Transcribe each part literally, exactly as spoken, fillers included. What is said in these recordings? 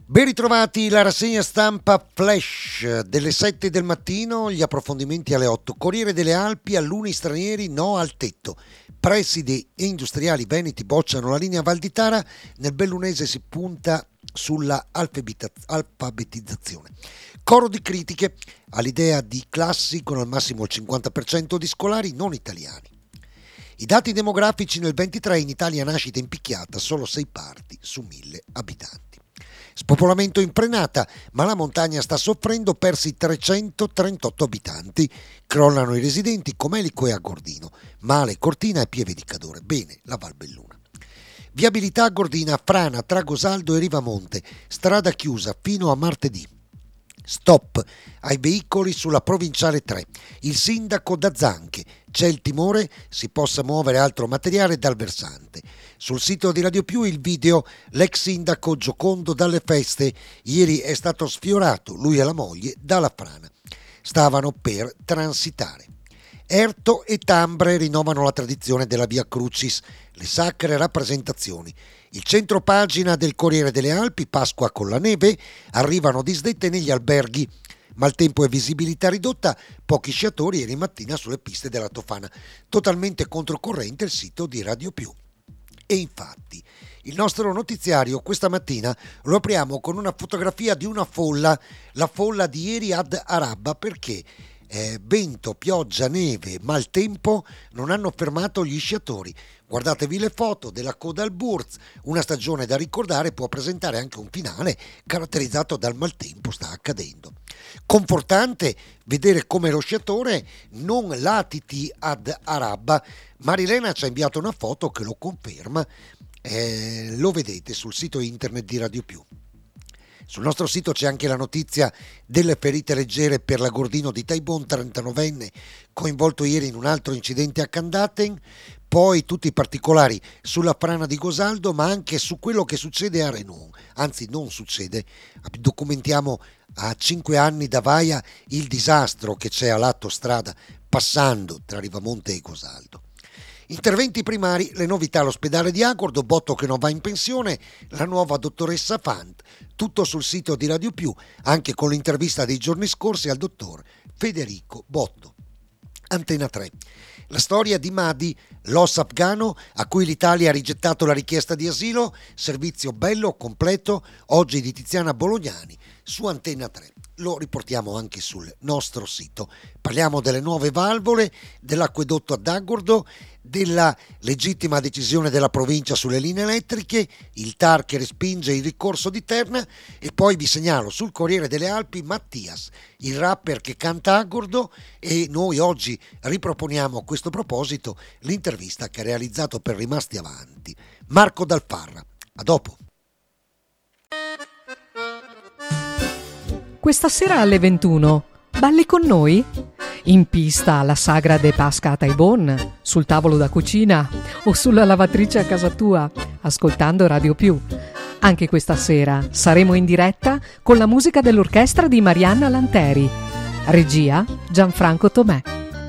Ben ritrovati, la rassegna stampa flash delle sette del mattino, gli approfondimenti alle otto. Corriere delle Alpi, alunni stranieri no al tetto. Presidi e industriali veneti bocciano la linea Valditara, nel bellunese si punta sulla alfabetizzazione. Coro di critiche all'idea di classi con al massimo il cinquanta per cento di scolari non italiani. I dati demografici nel ventitré, in Italia nascita impicchiata, solo sei parti su mille abitanti. Spopolamento in frenata, ma la montagna sta soffrendo, persi trecentotrentotto abitanti. Crollano i residenti Comelico e Agordino. Male Cortina e Pieve di Cadore. Bene la Valbelluna. Viabilità a Gordina, frana tra Gosaldo e Rivamonte. Strada chiusa fino a martedì. Stop ai veicoli sulla provinciale tre. Il sindaco da Zanche. C'è il timore si possa muovere altro materiale dal versante. Sul sito di Radio Più il video, l'ex sindaco giocondo dalle feste. Ieri è stato sfiorato, lui e la moglie, dalla frana. Stavano per transitare. Erto e Tambre rinnovano la tradizione della Via Crucis, le sacre rappresentazioni. Il centro pagina del Corriere delle Alpi, Pasqua con la neve, arrivano disdette negli alberghi. Maltempo e visibilità ridotta, pochi sciatori ieri mattina sulle piste della Tofana. Totalmente controcorrente il sito di Radio Più. E infatti, il nostro notiziario questa mattina lo apriamo con una fotografia di una folla, la folla di ieri ad Arabba, perché eh, vento, pioggia, neve, maltempo non hanno fermato gli sciatori. Guardatevi le foto della coda al Burz, una stagione da ricordare, può presentare anche un finale caratterizzato dal maltempo, sta accadendo. Confortante vedere come lo sciatore non latiti ad Arabba. Marilena ci ha inviato una foto che lo conferma, eh, lo vedete sul sito internet di Radio Più. Sul nostro sito c'è anche la notizia delle ferite leggere per l'Agordino di Taibon, trentanovenne, coinvolto ieri in un altro incidente a Candaten, poi tutti i particolari sulla frana di Gosaldo, ma anche su quello che succede a Renon, anzi non succede, documentiamo a cinque anni da Vaia il disastro che c'è a lato strada passando tra Rivamonte e Gosaldo. Interventi primari, le novità all'ospedale di Agordo, Botto che non va in pensione, la nuova dottoressa Fant, tutto sul sito di Radio Più, anche con l'intervista dei giorni scorsi al dottor Federico Botto. Antena tre. La storia di Mahdi, l'O S afghano a cui l'Italia ha rigettato la richiesta di asilo, servizio bello, completo, oggi di Tiziana Bolognani su Antena tre. Lo riportiamo anche sul nostro sito. Parliamo delle nuove valvole, dell'acquedotto ad Agordo, della legittima decisione della provincia sulle linee elettriche, il T A R che respinge il ricorso di Terna e poi vi segnalo sul Corriere delle Alpi Mattias, il rapper che canta Agordo, e noi oggi riproponiamo a questo proposito l'intervista che ha realizzato per Rimasti Avanti Marco Dalfarra. A dopo. Questa sera alle ventuno, balli con noi? In pista alla Sagra de Pasca a Taibon, sul tavolo da cucina o sulla lavatrice a casa tua, ascoltando Radio Più. Anche questa sera saremo in diretta con la musica dell'orchestra di Marianna Lanteri. Regia Gianfranco Tomè.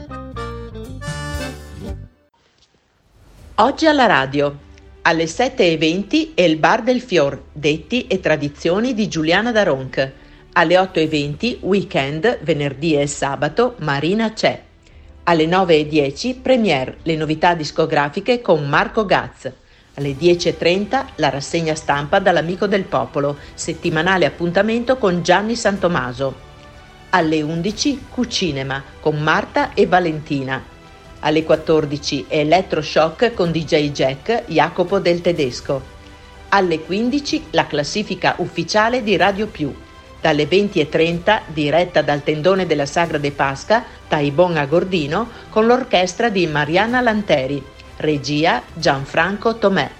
Oggi alla radio, alle sette e venti è il Bar del Fior, detti e tradizioni di Giuliana Daronc. Alle otto e venti, weekend, venerdì e sabato, Marina c'è. Alle nove e dieci, premiere, le novità discografiche con Marco Gaz. Alle dieci e trenta, la rassegna stampa dall'Amico del Popolo, settimanale appuntamento con Gianni Santomaso. Alle undici, Cucinema, con Marta e Valentina. Alle quattordici, Electroshock con D J Jack, Jacopo del Tedesco. Alle quindici, la classifica ufficiale di Radio Più. Dalle venti e trenta, diretta dal tendone della Sagra de Pasca, Taibon a Gordino, con l'orchestra di Marianna Lanteri. Regia Gianfranco Tomè.